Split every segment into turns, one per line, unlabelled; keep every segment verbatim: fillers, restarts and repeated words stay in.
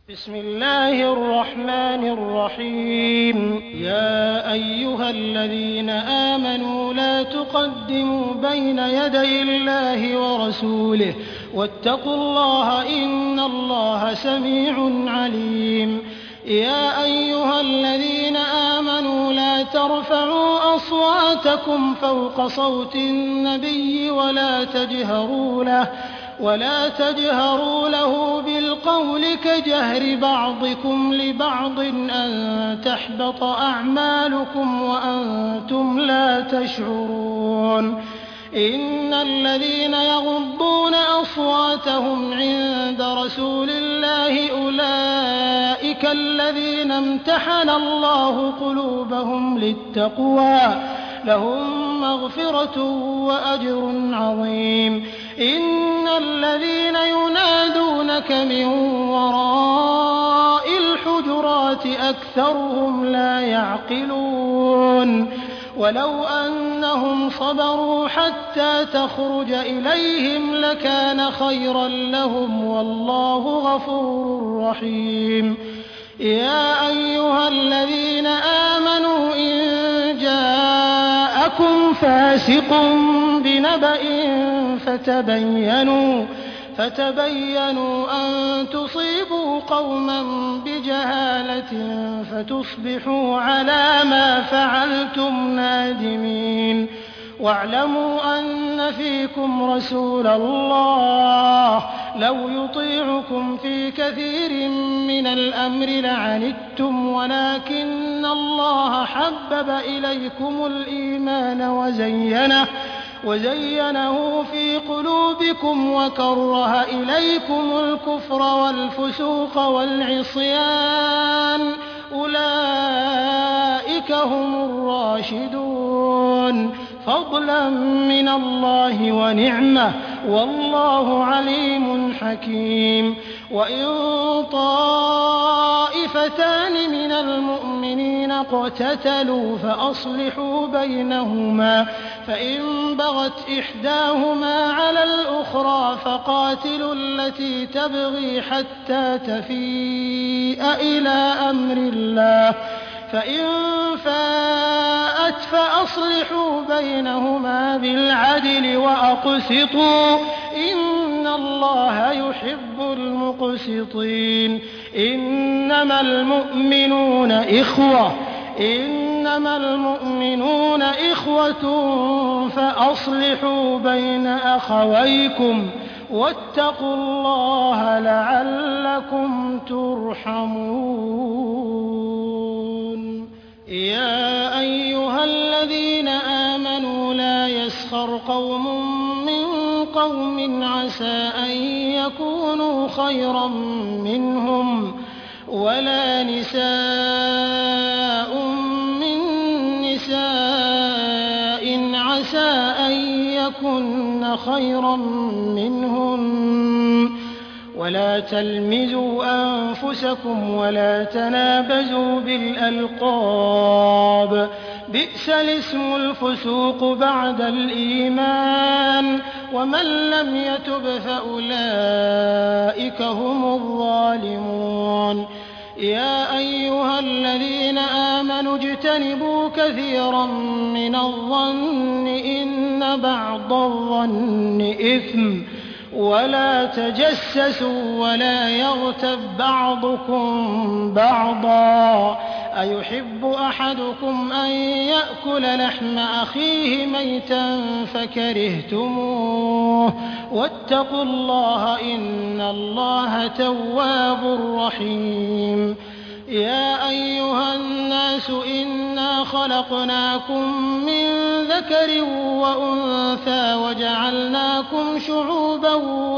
بسم الله الرحمن الرحيم. يا أيها الذين آمنوا لا تقدموا بين يدي الله ورسوله واتقوا الله إن الله سميع عليم. يا أيها الذين آمنوا لا ترفعوا أصواتكم فوق صوت النبي ولا تجهروا له ولا تجهروا له بالقول كجهر بعضكم لبعض أن تحبط أعمالكم وأنتم لا تشعرون. إن الذين يغضون أصواتهم عند رسول الله أولئك الذين امتحن الله قلوبهم للتقوى لهم مغفرة وأجر عظيم. إن الذين ينادونك من وراء الحجرات أكثرهم لا يعقلون. ولو أنهم صبروا حتى تخرج إليهم لكان خيرا لهم والله غفور رحيم. يا أيها الذين آمنوا إن جاءكم فاسق بنبأ فتبينوا فتبينوا أن تصيبوا قوما بجهالة فتصبحوا على ما فعلتم نادمين. واعلموا أن فيكم رسول الله لو يطيعكم في كثير من الأمر لعنتم ولكن الله حبب إليكم الإيمان وزينه وزينه في قلوبكم وكره إليكم الكفر والفسوق والعصيان أولئك هم الراشدون فضلا من الله ونعمة والله عليم حكيم. وإن طائفتان من المؤمنين اقتتلوا فأصلحوا بينهما فإن بغت إحداهما على الأخرى فقاتلوا التي تبغي حتى تفيء إلى أمر الله فإن فاءت فأصلحوا بينهما بالعدل وأقسطوا إن الله يحب المقسطين. إنما المؤمنون إخوة إنما المؤمنون إخوة فأصلحوا بين أخويكم واتقوا الله لعلكم ترحمون. يا أيها الذين آمنوا لا يسخر قوم من قوم عسى أن يكونوا خيرا منهم ولا نساء من نساء عسى أن يكن خيرا منهن ولا تلمزوا أنفسكم ولا تنابزوا بالألقاب بئس الاسم الفسوق بعد الإيمان ومن لم يتب فأولئك هم الظالمون. يا أيها الذين آمنوا اجتنبوا كثيرا من الظن إن بعض الظن إثم ولا تجسسوا ولا يغتب بعضكم بعضا أيحب أحدكم أن يأكل لحم أخيه ميتا فكرهتموه واتقوا الله إن الله تواب رحيم. يا أيها الناس إنا خلقناكم من ذكر وأنثى وجعلناكم شعوبا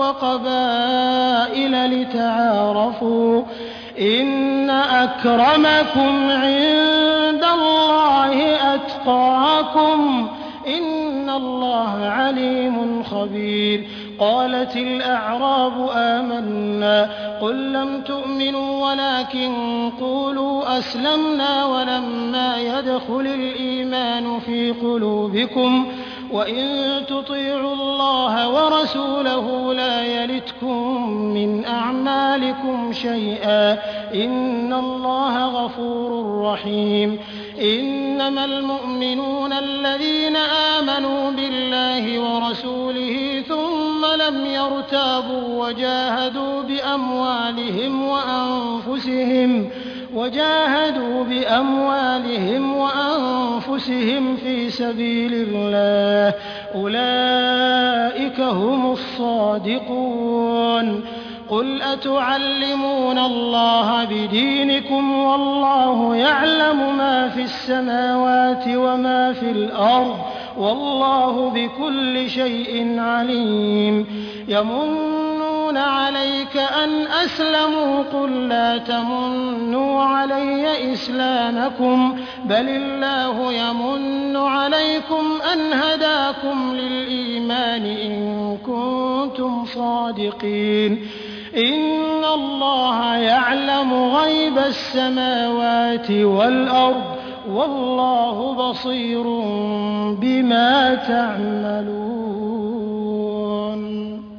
وقبائل لتعارفوا إن أكرمكم عند الله أتقاكم إن الله عليم خبير. قالت الأعراب آمنا قل لم تؤمنوا ولكن قولوا أسلمنا ولما يدخل الإيمان في قلوبكم وإن تطيعوا الله ورسوله لا يلتكم من أعمالكم شيئا إن الله غفور رحيم إنما المؤمنون الذين آمنوا بالله ورسوله ثم لم يرتابوا وجاهدوا بأموالهم وأنفسهم وجاهدوا بأموالهم وأنفسهم في سبيل الله أولئك هم الصادقون قل أتعلمون الله بدينكم والله يعلم ما في السماوات وما في الأرض والله بكل شيء عليم يمنون عليك أن أسلموا قل لا تمنوا علي إسلامكم بل الله يمن عليكم أن هداكم للإيمان إن كنتم صادقين إن الله يعلم غيب السماوات والأرض والله بصير بما تعملون